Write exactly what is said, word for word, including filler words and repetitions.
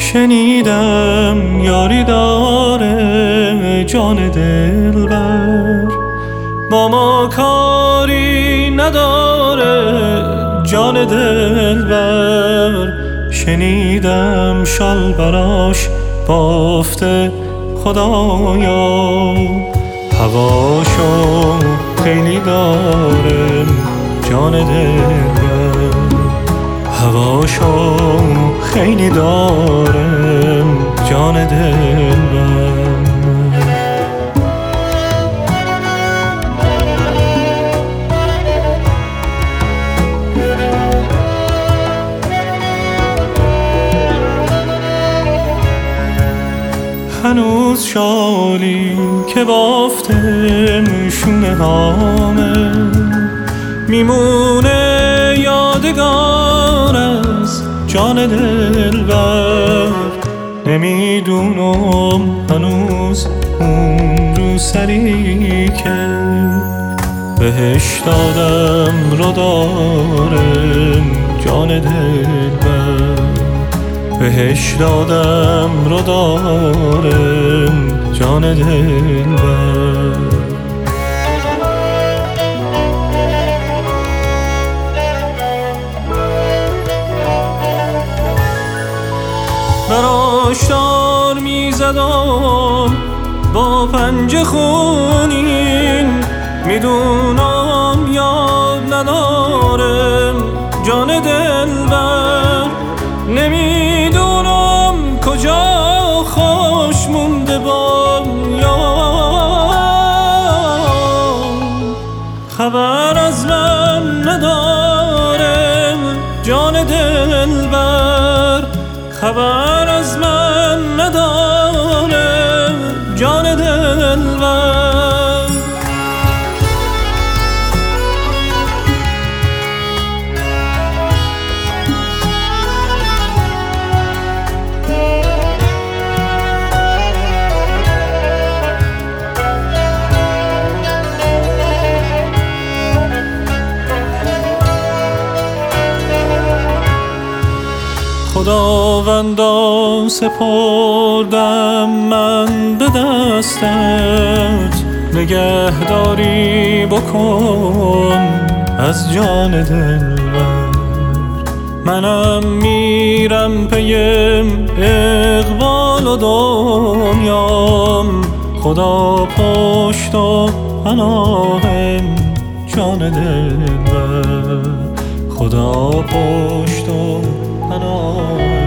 شنیدم یاری داره جان دلبر، با ما کاری نداره جان دلبر. شنیدم شال براش بافته خدایا، هواشو خیلی داره جان دلبر، هواشو خیلی داره جان دلبر. هنوز شالی که بافته شونه هامه، میمونه یادگار از جان دلبر. نمیدونم هنوز اون رو سری که بهش دادم رو داره جان دلبر، بهش دادم رو داره جان دلبر. براش دار میزدم با پنجه خونین، میدونم یاد ندارم جان دلبر. نمیدونم کجا خوش مونده با یار، خبر از من نداره جان دلبر، خبر از من نداره جان دلبر. خداوندا سپردم من به دستت، نگهداری بکن از جان دلبر. منم میرم پیم اقبال و دنیام، خدا پشت و پناهم جان دلبر، خدا پشت و پناهم.